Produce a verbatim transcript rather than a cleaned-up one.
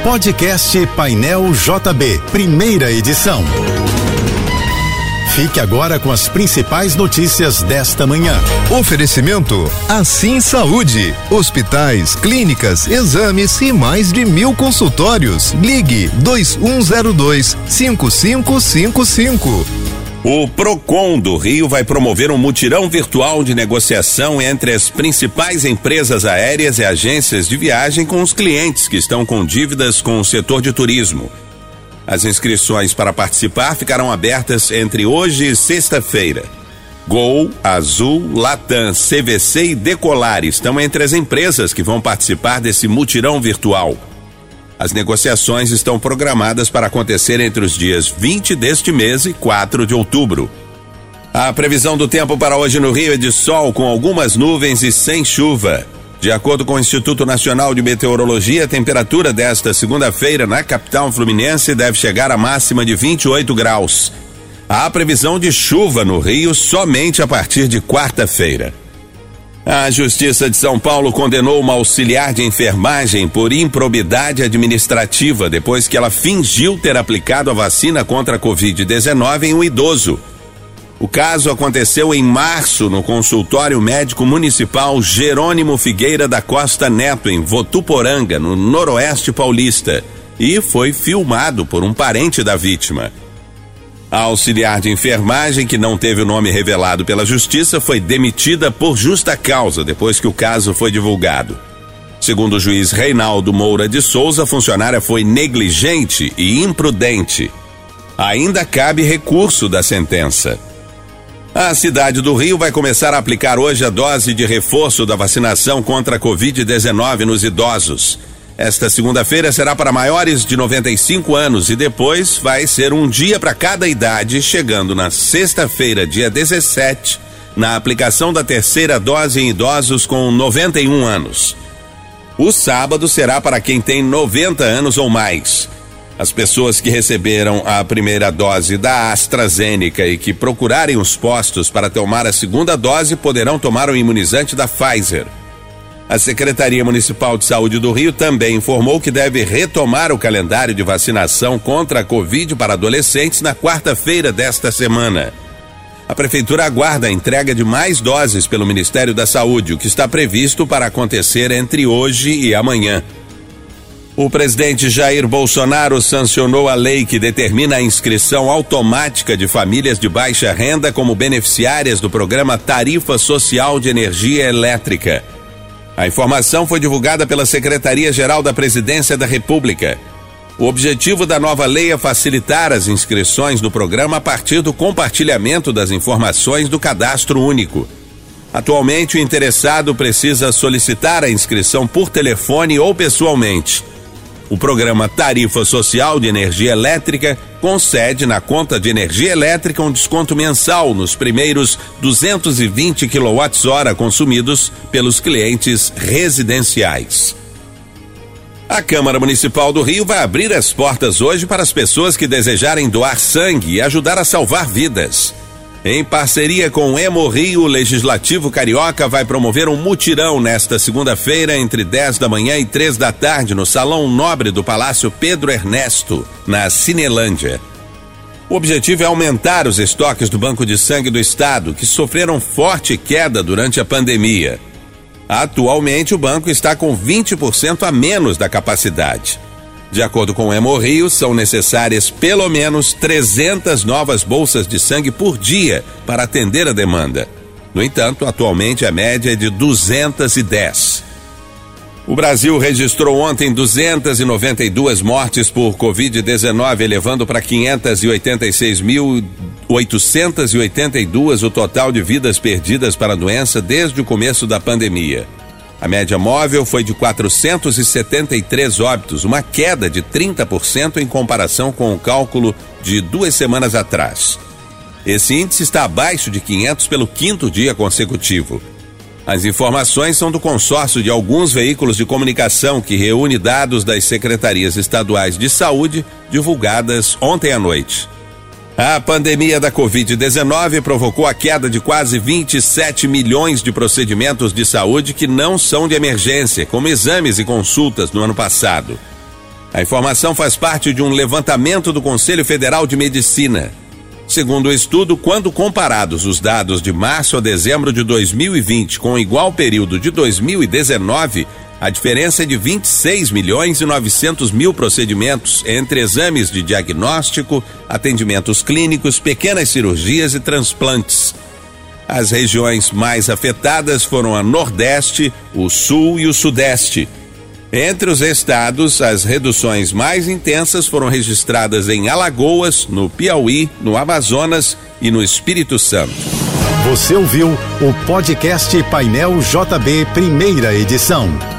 Podcast Painel J B, primeira edição. Fique agora com as principais notícias desta manhã. Oferecimento Assim Saúde, hospitais, clínicas, exames e mais de mil consultórios. Ligue dois um zero dois, cinco cinco cinco cinco. O Procon do Rio vai promover um mutirão virtual de negociação entre as principais empresas aéreas e agências de viagem com os clientes que estão com dívidas com o setor de turismo. As inscrições para participar ficarão abertas entre hoje e sexta-feira. Gol, Azul, Latam, C V C e Decolar estão entre as empresas que vão participar desse mutirão virtual. As negociações estão programadas para acontecer entre os dias vinte deste mês e quatro de outubro. A previsão do tempo para hoje no Rio é de sol com algumas nuvens e sem chuva. De acordo com o Instituto Nacional de Meteorologia, a temperatura desta segunda-feira na capital fluminense deve chegar à máxima de vinte e oito graus. Há previsão de chuva no Rio somente a partir de quarta-feira. A Justiça de São Paulo condenou uma auxiliar de enfermagem por improbidade administrativa depois que ela fingiu ter aplicado a vacina contra a covid dezenove em um idoso. O caso aconteceu em março no consultório médico municipal Jerônimo Figueira da Costa Neto, em Votuporanga, no noroeste paulista, e foi filmado por um parente da vítima. A auxiliar de enfermagem, que não teve o nome revelado pela justiça, foi demitida por justa causa depois que o caso foi divulgado. Segundo o juiz Reinaldo Moura de Souza, a funcionária foi negligente e imprudente. Ainda cabe recurso da sentença. A cidade do Rio vai começar a aplicar hoje a dose de reforço da vacinação contra a covid dezenove nos idosos. Esta segunda-feira será para maiores de noventa e cinco anos e depois vai ser um dia para cada idade, chegando na sexta-feira, dia dezessete, na aplicação da terceira dose em idosos com noventa e um anos. O sábado será para quem tem noventa anos ou mais. As pessoas que receberam a primeira dose da AstraZeneca e que procurarem os postos para tomar a segunda dose poderão tomar o imunizante da Pfizer. A Secretaria Municipal de Saúde do Rio também informou que deve retomar o calendário de vacinação contra a Covid para adolescentes na quarta-feira desta semana. A Prefeitura aguarda a entrega de mais doses pelo Ministério da Saúde, o que está previsto para acontecer entre hoje e amanhã. O presidente Jair Bolsonaro sancionou a lei que determina a inscrição automática de famílias de baixa renda como beneficiárias do programa Tarifa Social de Energia Elétrica. A informação foi divulgada pela Secretaria-Geral da Presidência da República. O objetivo da nova lei é facilitar as inscrições no programa a partir do compartilhamento das informações do Cadastro Único. Atualmente, o interessado precisa solicitar a inscrição por telefone ou pessoalmente. O programa Tarifa Social de Energia Elétrica concede na conta de energia elétrica um desconto mensal nos primeiros duzentos e vinte quilowatts-hora consumidos pelos clientes residenciais. A Câmara Municipal do Rio vai abrir as portas hoje para as pessoas que desejarem doar sangue e ajudar a salvar vidas. Em parceria com o Hemorrio, o Legislativo Carioca vai promover um mutirão nesta segunda-feira entre dez da manhã e três da tarde no Salão Nobre do Palácio Pedro Ernesto, na Cinelândia. O objetivo é aumentar os estoques do Banco de Sangue do Estado, que sofreram forte queda durante a pandemia. Atualmente, o banco está com vinte por cento a menos da capacidade. De acordo com o Hemorrio, são necessárias pelo menos trezentas novas bolsas de sangue por dia para atender a demanda. No entanto, atualmente a média é de duzentas e dez. O Brasil registrou ontem duzentas e noventa e duas mortes por covid dezenove, elevando para quinhentas e oitenta e seis mil oitocentas e oitenta e duas o total de vidas perdidas para a doença desde o começo da pandemia. A média móvel foi de quatrocentos e setenta e três óbitos, uma queda de trinta por cento em comparação com o cálculo de duas semanas atrás. Esse índice está abaixo de quinhentos pelo quinto dia consecutivo. As informações são do consórcio de alguns veículos de comunicação que reúne dados das secretarias estaduais de saúde divulgadas ontem à noite. A pandemia da covid dezenove provocou a queda de quase vinte e sete milhões de procedimentos de saúde que não são de emergência, como exames e consultas no ano passado. A informação faz parte de um levantamento do Conselho Federal de Medicina. Segundo o estudo, quando comparados os dados de março a dezembro de dois mil e vinte com o igual período de dois mil e dezenove, a diferença é de vinte e seis milhões e novecentos mil procedimentos entre exames de diagnóstico, atendimentos clínicos, pequenas cirurgias e transplantes. As regiões mais afetadas foram a Nordeste, o Sul e o Sudeste. Entre os estados, as reduções mais intensas foram registradas em Alagoas, no Piauí, no Amazonas e no Espírito Santo. Você ouviu o podcast Painel J B, primeira edição.